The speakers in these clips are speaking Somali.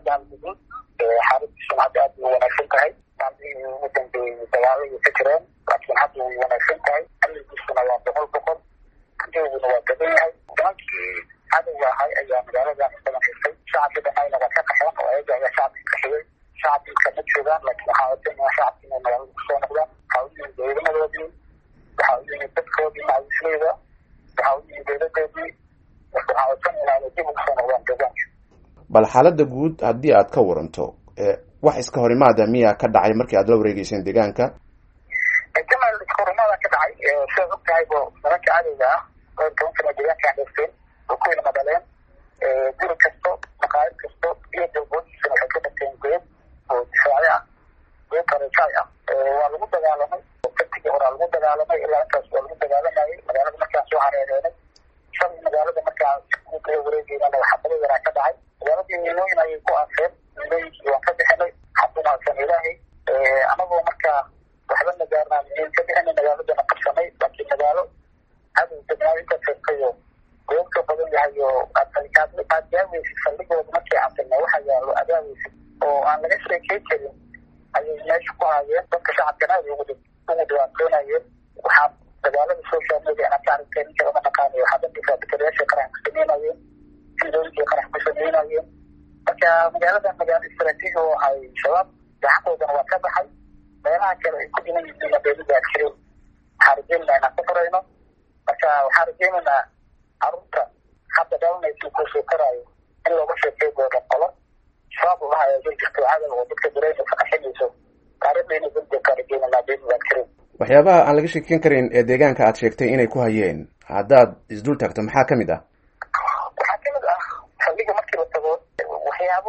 galmudug xaaladdiisu hadda aad u wanaagsan tahay maalmihii ugu dambeeyey dagaaladii ka jireen laakiin hadda way wanaagsan tahay amnigiisuna waa 100%. hantiguna waa badan yahay. nimankii cadowga ahay ayaa magaaladan badan haystay. shacabka dhanayna waa ka qaxeen oo ayaga ayaa shacabka qaxiyey. shacabka ma joogaan laakiin waxaa wadanayaa shacabka inay magaalada kusoo noqdaan. waxaa u yimid ciidamadoodii, waxaa u yimid dadkoodii macawisleyda, waxaa u yimid dowladoodii. waxaa wadanayaa inay dib ugu soo noqdaan deegaanka. bal xaaladda guud haddii aad ka waranto wax iska horimaada miyaa ka dhacay markii aad la wareegeyseen deegaanka? jamal iska horimaada ka dhacay sidaad og tahaybo nimanka cadowga ah oo 10 sano deegaanka haysteen oo ku ilma dhaleen guri kasto maqaayad kasto iyo dowladdiisana waxay ka dhigteen goob oo difaaci ah, goob karajaay ah. waa lagu dagaalamay waqtigii horaa lagu dagaalamay ilaa intaas waa lagu dagaalamayay. magaalada markaan soo hareereenay shalay magaalada markaan kula wareegeynana waxaa bada yaraa ka dhacay. magaaladii miilooyin ayay ku aaseen. miilooyinkii waan ka bixinay xadumaadsan ilaahay anagoo markaa waxba nagaarnaa miin ka bixinay magaaladana qabsanay. laakiin magaalo cadow degnaa inta firkayo goobka badan yahay oo aad gaaweysid saldhigooda markii cabsana waxa yaalo agaaweysid oo aan laga sheekey karin ayay meesha ku haayeen. dadka shacabkana aad ugu dhibaatoonayeen. waxaa magaalada social media anaa ka aragtay ninka lama naqaanayo waxaa dadka fikirayaasha qarax ku sameynayeen, fiidooyinkii qarax ku sameynayeen. marka magaaladan magaalo istaraatiiji oo ahay shabaab gacantoodana waa ka baxay. meelaha kale ay ku dhiman yihiin beelida askari waxaa rajeynaynaa inaan ka farayno. marka waxaa rajeynaynaa carruurta hadda dhalanaysa kusoo karaayo in looga sheekey doono qolo shabaab ulaha ayaa jir jirto cadow oo dadka dareynaysa qaxinayso taariikhdayna dulda ka rajeynaynaa beelida askari. waxyaabaha aan laga sheekeyn karin ee deegaanka aad sheegtay inay ku hayeen haddaad isdul taagto maxaa kamid ah? waxaa kamid ah saldhiga markii la tago waxyaabo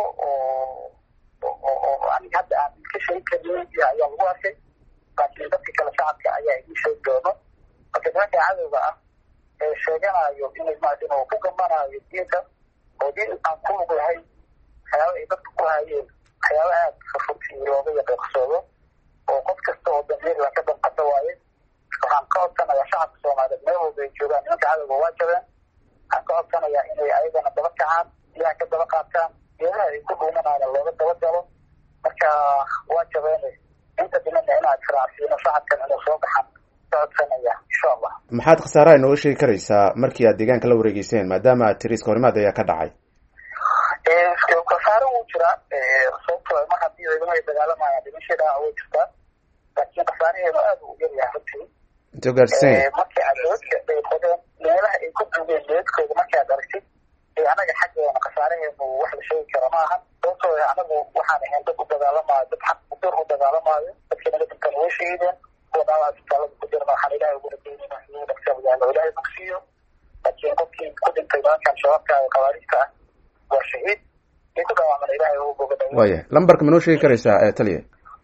oo aniga hadda aan ka sheegi karin ayaa lagu arkay. laakiin dadka kale shacabka ayaa ii sheegi doono. marka nimanka cadowga ah ee sheeganayo inay maadin oo ku gambanayo diinta oo diin aan ku lug lahayn waxyaaba ay dadka ku hayeen waxyaaba aad runtii looga yaqiiqsoodo oo qof kasta oo damiirla ka danqata waaye. waxaan ka codsanayaa shacabka soomaaliyeed meel walba ay joogaan nimanka cadowga waa jabeen. waxaan ka codsanayaa inay ayagana daba kacaan, ilaha ka daba qaataan, geedaha ay ku dhuumanayna looga daba galo. marka waa jabeene inta dhimana inaad israacsiino shacabkan inuu soo baxaan ka codsanaya insha allah. maxaad khasaaraha inooga sheegi karaysaa markii aad deegaanka la wareegeyseen maadaama aad tiri iska horimaad ayaa ka dhacay? khasaaro wuu jiraa sababtoo mar haddii ciidamo ay dagaalamayaan dhimashada way jirtaa. laakiin khasaaraheedu aad u yaryahay runtii. intee gaarsiisanya markii aad doodka ay qodeen meelaha ay ku duugeen doodkooda markii aad aragtid anaga xaggeena khasaaraheenu wax la sheegi kara ma ahan. sababtoo anagu waxaan ahayn dad u dagaalamaayo, dad xaq udur u dagaalamaayo. dadkii naga dinkan way shahiideen. kuwa dhaawaa isbitaalada ku jirna waxaan ilaahay ugu rajeynayna inuu dhaqsabagaalo ilaahay bogsiiyo. laakiin qofkii ku dhintay nimankan shabaabka ee khawaarijta ah waa shahiid. kii ku dhaawacmana ilaahay ugu bogadhayo. waaya lambarka ma noo sheegi karaysaa taliya?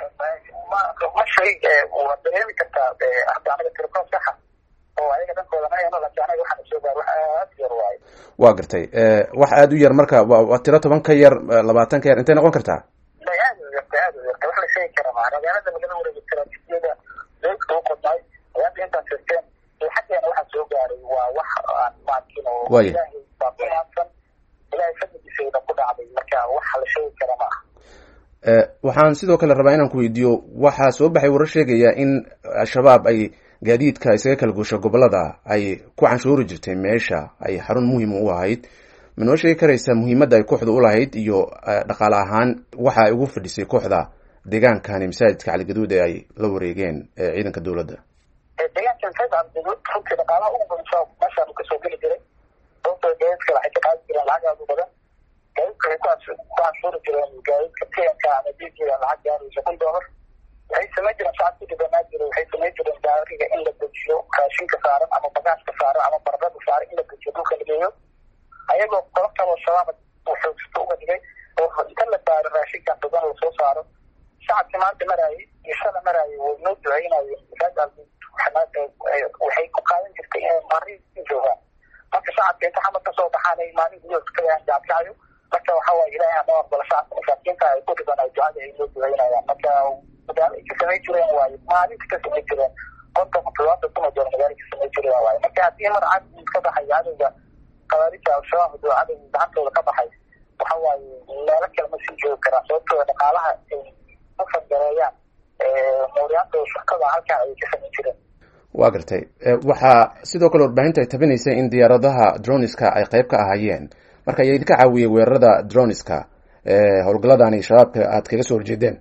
ma shay waa dareemi kartaa hadda anaga tirkoob saxa oo ayaga dhankooda ma hayno laakiin anaga waxaan soo gaar wax aad yar waaye. waa gartay wax aad u yar marka waa tiro 10 ka yar 20 ka yar intay noqon kartaa? aad u yarta wax la sheegi kara maaha. magaalada lagala wareegi istaraatiijiyada doodka u qodnay ayaad intaan sheegteen xaggeena waxaa soo gaaray waa wax aan maakin oo ilaahay baa ku haabsan ilaahay fadligiisayna ku dhacday. marka wax la sheegi kara maaha. waxaan sidoo kale rabaa inaan ku weydiiyo waxaa soo baxay warar sheegaya in al-shabaab ay gaadiidka isaga kala guusho gobolada ay ku canshuuri jirtay meesha ay xarun muhiim u ahayd. ma noo sheegi karaysaa muhiimadda ay kooxda u lahayd iyo dhaqaale ahaan waxa ay ugu fadhisay kooxda deegaankani masaajidka caligaduud ee ay la wareegeen ciidanka dowladda? deegaanka masaajidka caligaduud runtii dhaqaalaha ugu badan meeshaan kasoo geli jiray. sababtoo gaadiidka waxay ka qaadi jireen lacag aad u badan. gaadiidka waxay ku canshuuri jireen gaadiidka tnka ama diijiga lacag gaaraysa $1. waxay samayn jireen shacab ku dhibanaa jiray. waxay samayn jireen gaariga in la dejiyo raashinka saaran ama bagaashka saaran ama baradhada saaran in la dejiyo dhulka la geeyo. ayagoo qolo kaloo shabaab xoogsato uga dhigay oo inta la saaro raashinkan badan lasoo saaro. shacabkii maanta maraayay iyo shala maraayay way noo duceynayeen. waxay ku qaadan jirtay inay maalin joogaan. marka shacabka inta xamad kasoo baxaanay maalin gudood ka yaan jaabjacayo. marka waxa waaye ilaahay ama aqbala shacabka masaakiinta ay ku dhiban ay ducada ay noo duceynayaan. marka magaalo ay ka samay jireen waaye maalinta ka samay jireen konton todobaatan kuna jooga magaalo ka samay jireen waaye. marka haddii mar cad ka baxay cadowga khawaarija al-shabaab oo cadowga gacantooda ka baxay waxa waaye meelo kale ma sii joogi karaan sababtoo dhaqaalaha ay u fangareeyaan mooryaanta shaqada halkaa ay ka samayn jireen. waa gartay. waxaa sidoo kale warbaahinta ay tabinaysay in diyaaradaha droniska ay qayb ka ahaayeen marka ayaa idinka caawiyey weerarada droniska howlgaladani shabaabka aad kaga soo horjeedeen?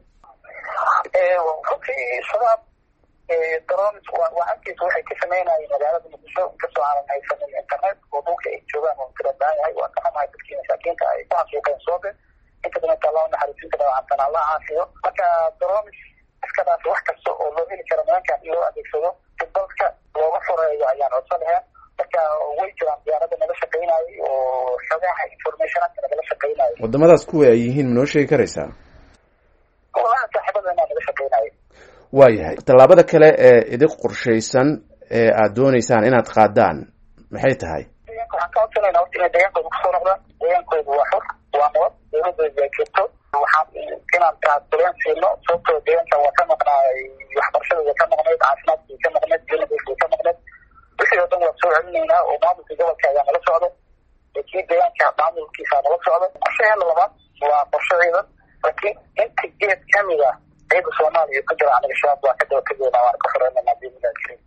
runtii shabaab drones waa halkiisa waxay ka sameynayeen magaalada muqdisho inkastoo aanan haysanin internet oo dhulka ay joogaan oo kala baahan yahay waa ka xumahay dadkii masaakiinta ay ku xasuuqeen soobe inta badan allah naxariisinta dhaawacantana allah caafiyo. marka drones iska dhaaf wax kasta oo loo heli karo nimankan in loo adeegsado si dalka looga fureeyo ayaan codso lahayn. marka way jiraan diyaarada naga shaqeynayay oo xogaha informationaka nagala shaqeynayay. wadamadaas kuwa ay yihiin ma noo sheegi karaysaa? walahi saaxiibadana naga shaqeynayay. waayahay, tallaabada kale ee idin qorshaysan ee aad dooneysaan inaad qaadaan maxay tahay? waxaan ka codsanayna horta inay deegaankooda kusoo noqdaan. deegaankooda waa xor, waa nabad, dowladooda ay jirto. waxaan inaan taasbuleen siino sababtoo deegaanka waa ka maqnaay, waxbarashada way ka maqnayd, caafimaadka way ka maqnayd, dowladda way ka maqnayd. wixii oo dhan waa soo celinaynaa oo maamulka gobolka ayaa nala socdo, kii deegaanka maamulkiisa nala socdo. qorshaheena labaad waa qorshe ciidan, laakiin inta geed kamid ah ciida Soomaaliya ku jira anaga shabaab waa ka daba tegaynaa, waan ka xoreynaa.